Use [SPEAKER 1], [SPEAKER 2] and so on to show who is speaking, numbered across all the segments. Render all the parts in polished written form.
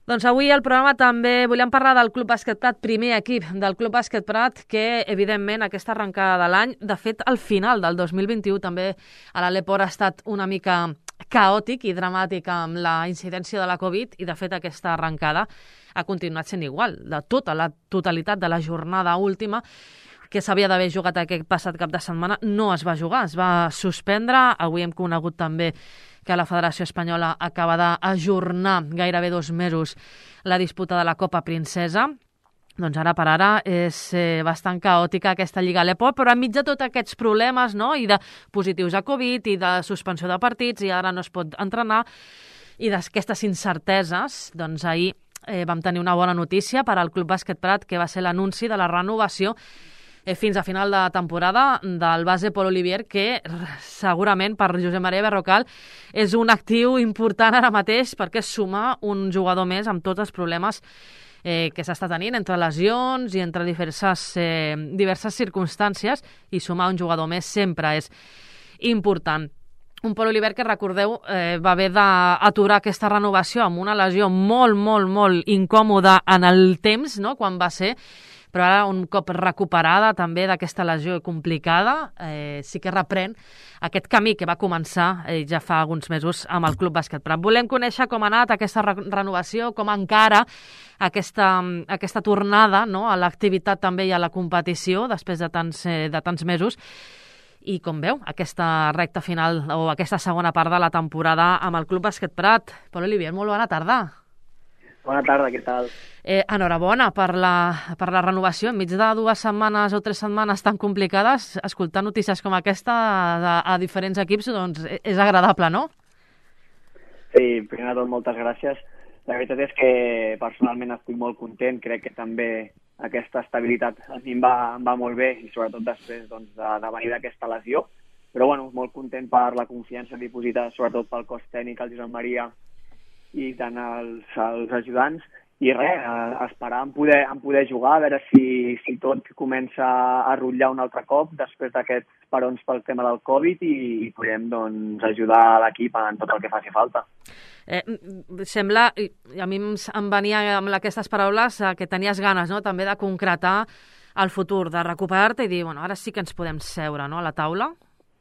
[SPEAKER 1] Doncs avui al programa també volíem parlar del Club Bàsquet Prat, primer equip del Club Bàsquet Prat, que evidentment aquesta arrencada de l'any, de fet al final del 2021 també a l'Aleport ha estat una mica caòtic i dramàtic amb la incidència de la Covid i de fet aquesta arrencada ha continuat sent igual. De tota la totalitat de la jornada última que s'havia d'haver jugat aquest passat cap de setmana no es va jugar, es va suspendre. Avui hem conegut també que la Federació Espanyola acaba d'ajornar gairebé 2 mesos la disputa de la Copa Princesa. Doncs ara per ara és bastant caòtica aquesta Lliga Aleport, però enmig de tots aquests problemes, no?, i de positius a Covid i de suspensió de partits i ara no es pot entrenar i d'aquestes incerteses, doncs ahir vam tenir una bona notícia per al Club Bàsquet Prat, que va ser l'anunci de la renovació fins a final de temporada del base Pol Olivier, que segurament per Josep Maria Berrocal és un actiu important ara mateix perquè és sumar un jugador més amb tots els problemes que s'està tenint entre lesions i entre diverses circumstàncies, i sumar un jugador més sempre és important. Un Pol Olivier que, recordeu, va haver d'aturar aquesta renovació amb una lesió molt incòmoda en el temps, no?, quan va ser, però ara un cop recuperada també d'aquesta lesió complicada, sí que reprèn aquest camí que va començar ja fa alguns mesos amb el Club Bàsquet Prat. Volem conèixer com ha anat aquesta renovació, com encara aquesta tornada, no?, a l'activitat també i a la competició després de tants mesos, i com veu aquesta recta final o aquesta segona part de la temporada amb el Club Bàsquet Prat. Pol Olivier, molt bona tarda.
[SPEAKER 2] Bona tarda, què tal?
[SPEAKER 1] Enhorabona per la renovació. Enmig de 2 setmanes o 3 setmanes tan complicades, escoltar notícies com aquesta a diferents equips doncs és agradable, no?
[SPEAKER 2] Sí, primer de tot, moltes gràcies. La veritat és que personalment estic molt content. Crec que també aquesta estabilitat a mi em va molt bé, i sobretot després doncs, de venir d'aquesta lesió. Però bueno, molt content per la confiança dipositada, sobretot pel cos tècnic, el Josep Maria, i tant els ajudants, i res, esperar en poder jugar, a veure si tot comença a rutllar un altre cop després d'aquests parons pel tema del Covid i podem doncs, ajudar l'equip en tot el que faci falta.
[SPEAKER 1] Sembla, a mi em venia amb aquestes paraules que tenies ganes, no?, també de concretar el futur, de recuperar-te i dir, bueno, ara sí que ens podem seure, no?, a la taula.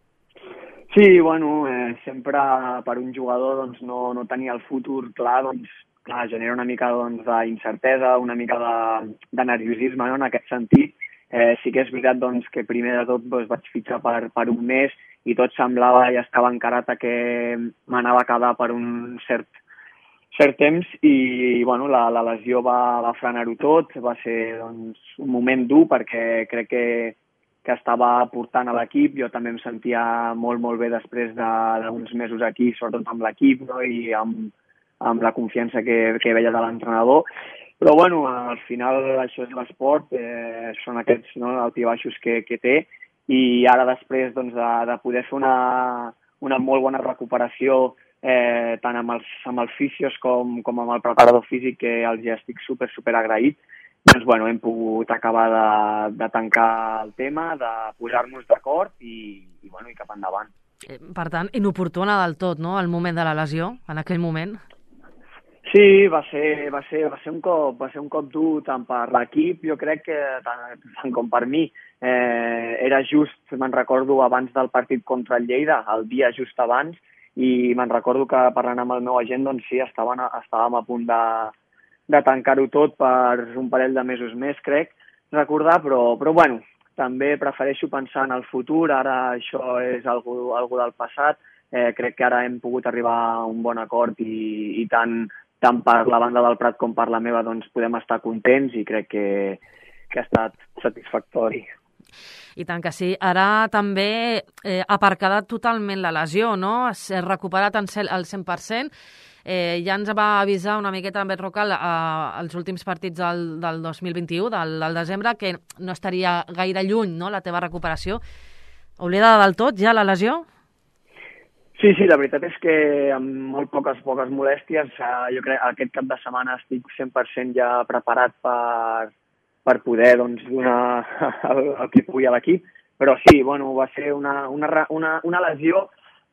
[SPEAKER 2] Sí, bueno, sempre per un jugador doncs, no tenir el futur clar, doncs, clar, genera una mica doncs, d'incertesa, una mica de nerviosisme, no?, en aquest sentit. Sí que és veritat doncs, que primer de tot doncs, vaig fitxar per un mes i tot semblava i estava encarat a que m'anava a quedar per un cert temps i bueno, la lesió va frenar-ho tot. Va ser doncs, un moment dur perquè crec que estava portant a l'equip. Jo també em sentia molt bé després d'uns mesos aquí, sobretot amb l'equip, no?, i amb la confiança que veia de l'entrenador. Però bueno, al final això és l'esport, són aquests, no?, altibaixos que té, i ara després doncs, de poder fer una molt bona recuperació tant amb els fisios com amb el preparador físic, que els ja estic super agraït, doncs bueno, hem pogut acabar de tancar el tema, de posar-nos d'acord i cap endavant.
[SPEAKER 1] Per tant, inoportuna del tot, no?, el moment de la lesió, en aquell moment?
[SPEAKER 2] Sí, va ser un cop dur tant per l'equip, jo crec que tant com per mi. Era just, me'n recordo, abans del partit contra el Lleida, el dia just abans, i me'n recordo que parlant amb el meu agent, doncs sí, estàvem a punt de tancar-ho tot per un parell de mesos més, crec, recordar, però bueno, també prefereixo pensar en el futur. Ara això és algo del passat. Crec que ara hem pogut arribar a un bon acord i tant per la banda del Prat com per la meva doncs podem estar contents, i crec que ha estat satisfactori.
[SPEAKER 1] I tant que sí. Ara també aparcada totalment la lesió, no? S'ha recuperat al 100%. Ja ens va avisar una miqueta en Berrocal als últims partits del 2021, del desembre, que no estaria gaire lluny, no?, la teva recuperació. Oblidada del tot ja la lesió?
[SPEAKER 2] Sí, la veritat és que amb molt poques molèsties. Jo crec que aquest cap de setmana estic 100% ja preparat per poder doncs, donar el que pugui a l'equip. Però sí, bueno, va ser una lesió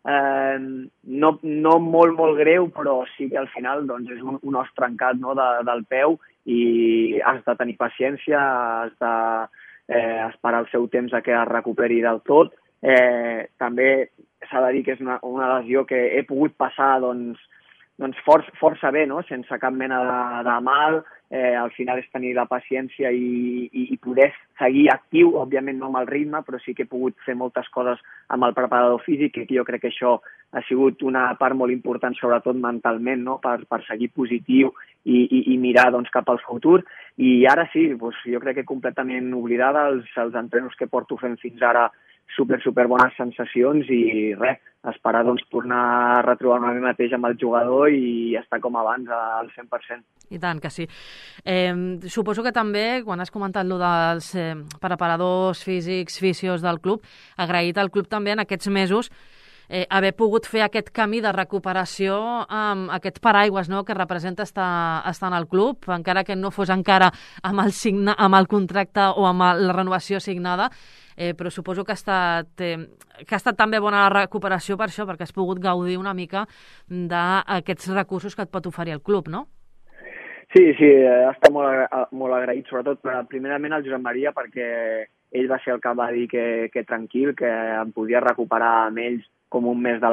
[SPEAKER 2] no molt greu, però sí que al final doncs, és un os trencat, no, del peu, i has de tenir paciència, has de esperar el seu temps a que es recuperi del tot. També s'ha de dir que és una lesió que he pogut passar doncs força bé, no? Sense cap mena de mal. Al final és tenir la paciència i poder seguir actiu, òbviament no amb el ritme, però sí que he pogut fer moltes coses amb el preparador físic, i jo crec que això ha sigut una part molt important, sobretot mentalment, no? Per seguir positiu i mirar doncs, cap al futur. I ara sí, doncs, jo crec que completament oblidada els entrenos que porto fent fins ara, super bones sensacions, i res, esperar doncs, tornar a retrobar-me a mi mateix amb el jugador i estar com abans al 100%.
[SPEAKER 1] I tant que sí. Suposo que també, quan has comentat allò dels preparadors físics, fisios del club, agraït al club també en aquests mesos haver pogut fer aquest camí de recuperació amb aquest paraigües, no?, que representa estar en el club, encara que no fos encara amb el contracte o amb la renovació signada, però suposo que ha estat també bona la recuperació per això, perquè has pogut gaudir una mica d'aquests recursos que et pot oferir el club, no?
[SPEAKER 2] Sí, està molt agraït, sobretot primerament al Josep Maria, perquè ell va ser el que va dir que tranquil, que em podia recuperar amb ells com un mes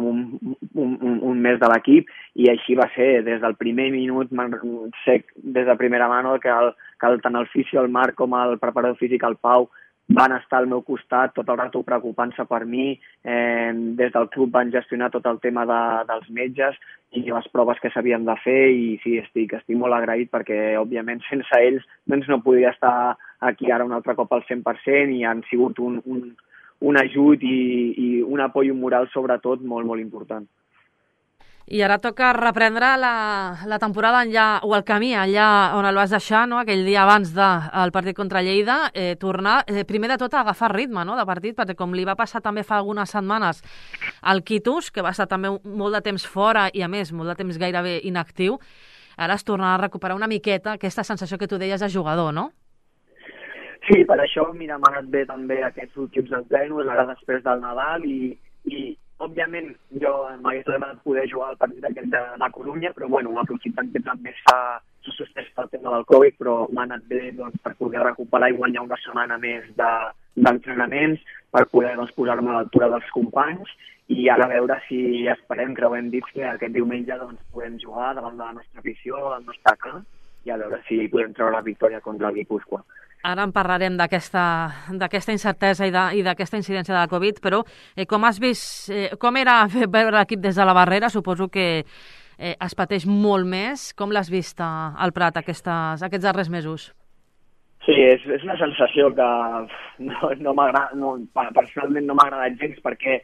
[SPEAKER 2] de l'equip, i així va ser. Des del primer minut sé des de primera mano que tant el fisio, el Marc, com el preparador físic, el Pau, van estar al meu costat tot el rato preocupant-se per mi. Des del club van gestionar tot el tema dels metges i les proves que s'havien de fer, i sí, estic molt agraït, perquè òbviament sense ells doncs no podria estar aquí ara un altre cop al 100%, i han sigut un ajut i un apoyo moral sobretot molt important.
[SPEAKER 1] I ara toca reprendre la temporada o el camí allà on el vas deixar, no?, aquell dia abans del partit contra Lleida, tornar primer de tot a agafar ritme, no?, de partit, perquè com li va passar també fa algunes setmanes al Quitus, que va estar també molt de temps fora i a més molt de temps gairebé inactiu, ara es torna a recuperar una miqueta aquesta sensació que tu deies de jugador, no?
[SPEAKER 2] Sí, per això, mira, m'ha anat bé també aquests últims entrenos, ara després del Nadal, i òbviament jo m'hagués agradat poder jugar al partit aquest de la Corunya, però bueno, aprofitant que també s'ha suspès pel tema del Covid, però m'ha anat bé doncs, per poder recuperar i guanyar una setmana més d'entrenaments, per poder doncs, posar-me a l'altura dels companys, i ara a veure si esperem, creuem dits, que aquest diumenge doncs, podem jugar davant de la nostra afició, del nostre camp, i a veure si podem treure la victòria contra el Guipúscoa.
[SPEAKER 1] Ara en parlarem d'aquesta incertesa i d'aquesta incidència de la Covid, però com has vist, com era veure l'equip des de la barrera? Suposo que es pateix molt més. Com l'has vist al Prat aquests darrers mesos?
[SPEAKER 2] Sí, és una sensació que no m'agrada, personalment no m'ha agradat gens, perquè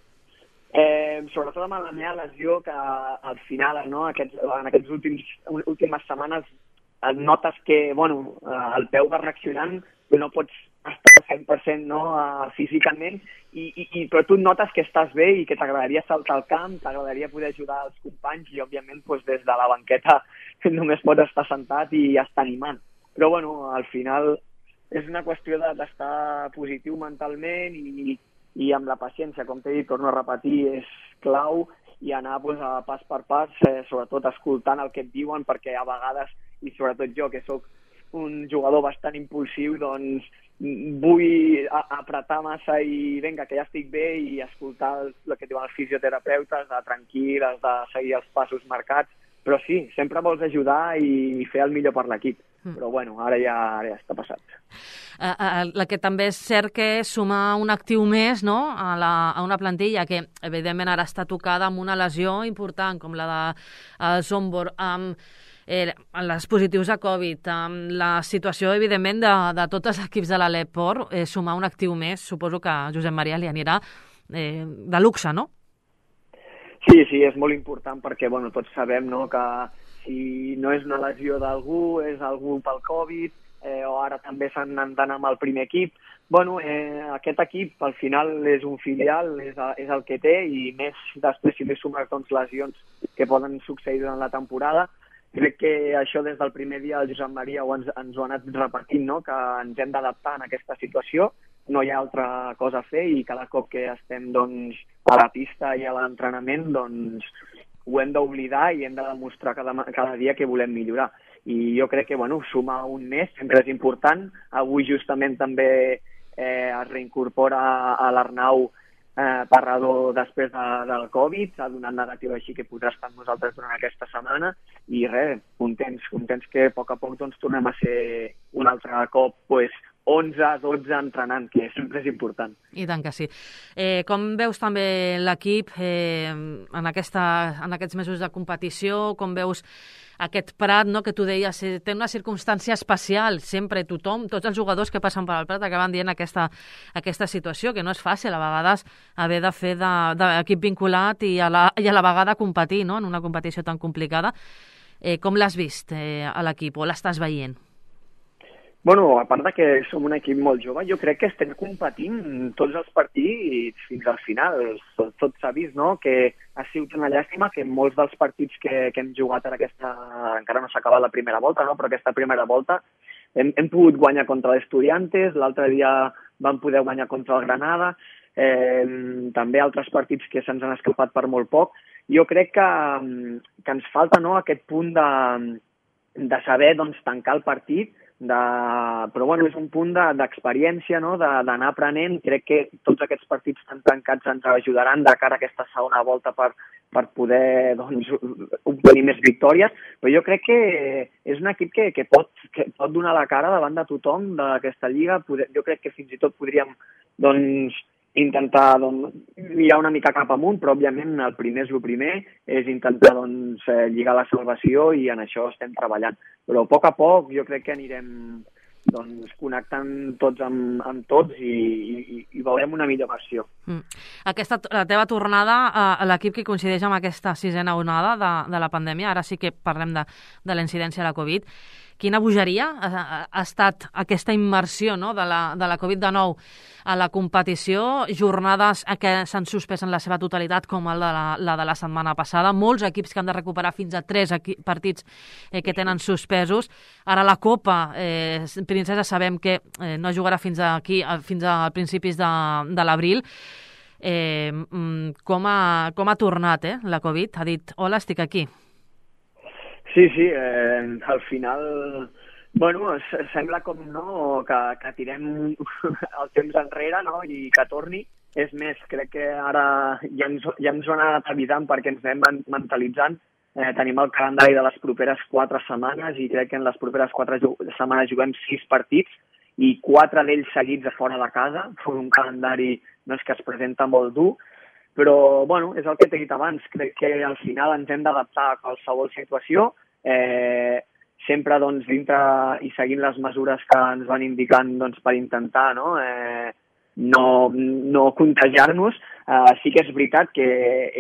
[SPEAKER 2] sobretot amb la meva lesió, que al final, no, en aquestes últimes setmanes, notes que el peu va reaccionant, però no pots estar 100% no, físicament, però tu notes que estàs bé i que t'agradaria saltar al camp, t'agradaria poder ajudar els companys, i òbviament des de la banqueta només pots estar sentat i estar animant. Però al final és una qüestió d'estar positiu mentalment i amb la paciència, com t'he dit, torno a repetir, és clau, i anar a pas per pas, sobretot escoltant el que et diuen, perquè a vegades, i sobretot jo, que sóc un jugador bastant impulsiu, doncs vull apretar massa i vinga, que ja estic bé, i escoltar el que diuen els fisioterapeutes, de tranquil, has de seguir els passos marcats, però sí, sempre vols ajudar i fer el millor per l'equip. Però ara ja està passat.
[SPEAKER 1] El que també és cert que sumar un actiu més, no?, a una plantilla que evidentment ara està tocada amb una lesió important com la de Sombor, amb els positius a Covid, amb la situació evidentment de tots els equips de l'Aleport, sumar un actiu més, suposo que a Josep Maria li anirà de luxe, no?
[SPEAKER 2] Sí, és molt important, perquè tots sabem, no, que si no és una lesió d'algú, és algú pel Covid, o ara també s'han d'anar amb el primer equip. Aquest equip al final és un filial, és el que té, i més després si li sumes lesions que poden succeir durant la temporada. Crec que això des del primer dia el Josep Maria ens ho ha anat repetint, no? Que ens hem d'adaptar en aquesta situació, no hi ha altra cosa a fer i cada cop que estem doncs, a la pista i a l'entrenament doncs, ho hem d'oblidar i hem de demostrar cada dia que volem millorar. I jo crec que sumar un mes sempre és important. Avui justament també es reincorpora a l'Arnau Parrador després del Covid, s'ha donat negatiu així que podrà estar amb nosaltres durant aquesta setmana i res, contents que a poc doncs, tornem a ser un altre cop 11-12 entrenant, que sempre és important.
[SPEAKER 1] I tant que sí. Com veus també l'equip en aquests mesos de competició? Com veus aquest Prat, no, que tu deies, té una circumstància especial, sempre tothom, tots els jugadors que passen per al Prat acaben dient aquesta situació, que no és fàcil a vegades haver de fer d'equip vinculat i a la vegada competir, no?, en una competició tan complicada. Com l'has vist a l'equip o l'estàs veient?
[SPEAKER 2] A part de que som un equip molt jove, jo crec que estem competint tots els partits fins al final. Tot s'ha vist, no?, que ha sigut una llàstima que molts dels partits que hem jugat encara no s'ha acabat la primera volta, no?, però aquesta primera volta hem pogut guanyar contra l'Estudiantes, l'altre dia vam poder guanyar contra el Granada, també altres partits que se'ns han escapat per molt poc. Jo crec que ens falta, no?, aquest punt de saber tancar el partit, però és un punt d'experiència, no?, d'anar aprenent. Crec que tots aquests partits tan tancats ens ajudaran de cara a aquesta segona volta per poder obtenir més victòries, però jo crec que és un equip que pot donar la cara davant de tothom d'aquesta lliga. Jo crec que fins i tot podríem intentar mirar una mica cap amunt, però òbviament el primer és el primer, és intentar lligar la salvació i en això estem treballant. Però a poc jo crec que anirem connectant tots amb tots i veurem una millor versió.
[SPEAKER 1] La teva tornada a l'equip que coincideix amb aquesta sisena onada de la pandèmia, ara sí que parlem de la incidència de la Covid. Quina bogeria ha estat aquesta immersió, no?, de la Covid-19 a la competició, jornades que s'han suspès en la seva totalitat, com la de la setmana passada, molts equips que han de recuperar fins a 3 partits que tenen suspesos. Ara la Copa, Princesa, sabem que no jugarà fins a principis de l'abril. Com ha tornat la Covid? Ha dit, hola, estic aquí.
[SPEAKER 2] Sí, al final, sembla com no que tirem el temps enrere, no?, i que torni. És més, crec que ara ja ens ho han anat avisant perquè ens anem mentalitzant. Tenim el calendari de les properes 4 setmanes i crec que en les properes 4 setmanes juguem 6 partits i 4 d'ells seguits a fora de casa. Un calendari que es presenta molt dur. Però, és el que t'he dit abans. Crec que al final ens hem d'adaptar a qualsevol situació, sempre dintre i seguint les mesures que ens van indicant per intentar no contagiar-nos. Sí que és veritat que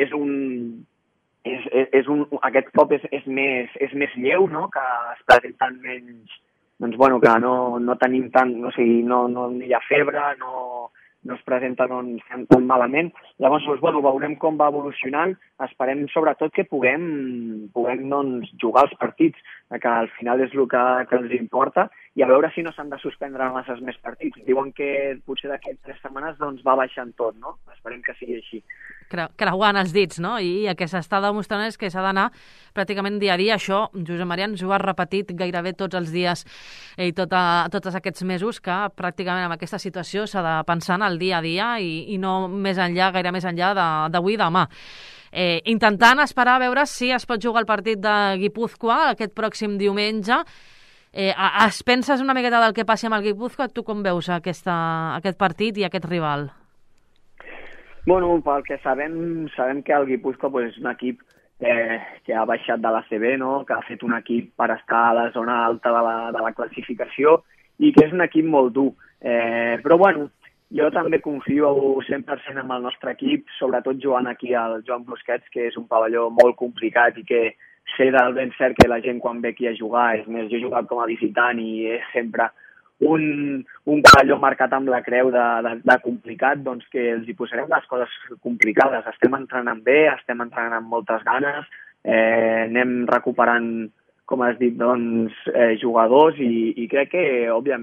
[SPEAKER 2] aquest cop és més lleu, no?, que es presenten menys, que no tenim tant, no hi ha febre, no es presenta tan malament. Llavors, veurem com va evolucionant. Esperem, sobretot, que puguem jugar els partits, que al final és el que ens importa, i a veure si no s'han de suspendre masses més partits. Diuen que potser d'aquí 3 setmanes va baixant tot, no? Esperem que sigui així.
[SPEAKER 1] Creuant els dits, no? I el que s'està demostrant és que s'ha d'anar pràcticament dia a dia. Això, Josep Maria, ens ho ha repetit gairebé tots els dies i tots aquests mesos, que pràcticament en aquesta situació s'ha de pensar en el dia a dia i no gaire més enllà d'avui i demà. Intentant esperar a veure si es pot jugar el partit de Guipúzcoa aquest pròxim diumenge. Es penses una miqueta del que passi amb el Guipúzcoa? Tu com veus aquest partit i aquest rival?
[SPEAKER 2] Pel que sabem que el Guipúzcoa és un equip que ha baixat de l'ACB, no?, que ha fet un equip per estar a la zona alta de la classificació i que és un equip molt dur. Però, jo també confio 100% en el nostre equip, sobretot jugant aquí al Joan Busquets, que és un pavelló molt complicat i que sé del ben cert que la gent quan ve aquí a jugar, és més, jo he jugat com a visitant i és sempre un pavelló marcat amb la creu de complicat, que els hi posarem les coses complicades. Estem entrenant bé, estem entrenant amb moltes ganes, anem recuperant, com has dit, jugadors i crec que, òbviament,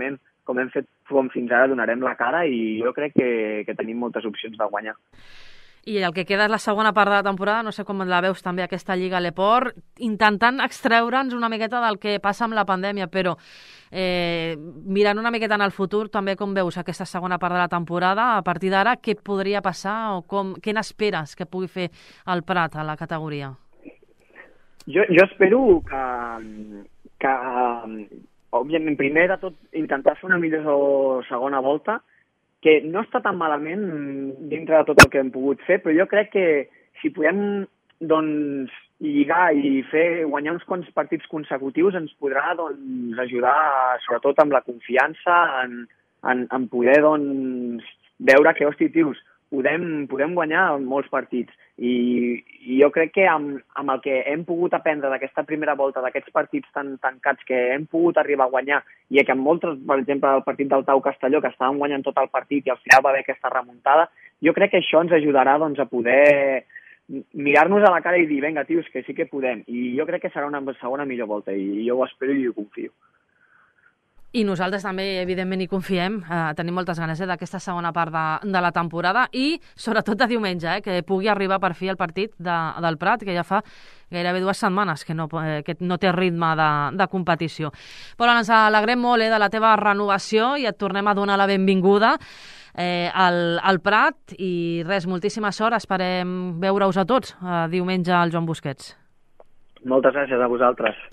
[SPEAKER 2] com hem fet fins ara, donarem la cara i jo crec que tenim moltes opcions de guanyar.
[SPEAKER 1] I el que queda és la segona part de la temporada, no sé com la veus també aquesta Lliga L'Esport, intentant extreure'ns una miqueta del que passa amb la pandèmia, però mirant una miqueta en el futur, també com veus aquesta segona part de la temporada, a partir d'ara, què podria passar o què n'esperes que pugui fer el Prat a la categoria?
[SPEAKER 2] Jo espero que òbviament, primer de tot, intentar fer una millor segona volta, que no està tan malament dintre de tot el que hem pogut fer, però jo crec que si podem doncs, lligar i guanyar uns quants partits consecutius ens podrà doncs, ajudar, sobretot amb la confiança, en poder doncs, veure que, hosti, tios, podem guanyar molts partits. I jo crec que amb el que hem pogut aprendre d'aquesta primera volta, d'aquests partits tan tancats que hem pogut arribar a guanyar, i que en moltes, per exemple, el partit del Tau Castelló, que estàvem guanyant tot el partit i al final va haver aquesta remuntada, jo crec que això ens ajudarà doncs, a poder mirar-nos a la cara i dir, vinga, tios, que sí que podem. I jo crec que serà una segona millor volta, i jo ho espero i ho confio.
[SPEAKER 1] I nosaltres també, evidentment, hi confiem. Tenim moltes ganes d'aquesta segona part de la temporada i, sobretot, de diumenge, que pugui arribar per fi el partit del Prat, que ja fa gairebé 2 setmanes que no té ritme de competició. Però ens alegrem molt de la teva renovació i et tornem a donar la benvinguda al Prat. I res, moltíssima sort. Esperem veure-us a tots diumenge al Joan Busquets.
[SPEAKER 2] Moltes gràcies a vosaltres.